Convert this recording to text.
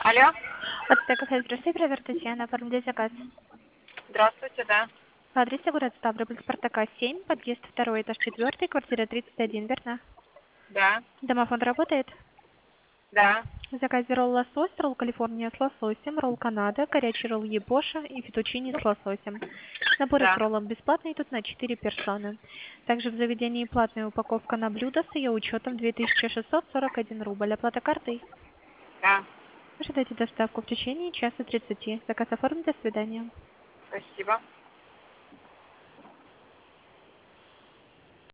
Алло, От кафе «Здравствуйте», привет, Татьяна. Оформляй заказ. здравствуйте, да. По адресу город Ставрополь, Спартака 7, подъезд 2, этаж 4, квартира 31, верно? Да, Домофон работает? да, В заказе ролл лосось, ролл Калифорния с лососем, ролл Канада, горячий ролл Ебоша и фетучини с лососем. Наборы к да, роллам бесплатные, тут на 4 персоны. Также в заведении платная упаковка на блюдо с ее учетом 2641 рубль. Оплата картой. да. Ожидайте доставку в течение часа 30. Заказ оформлен, до свидания. Спасибо.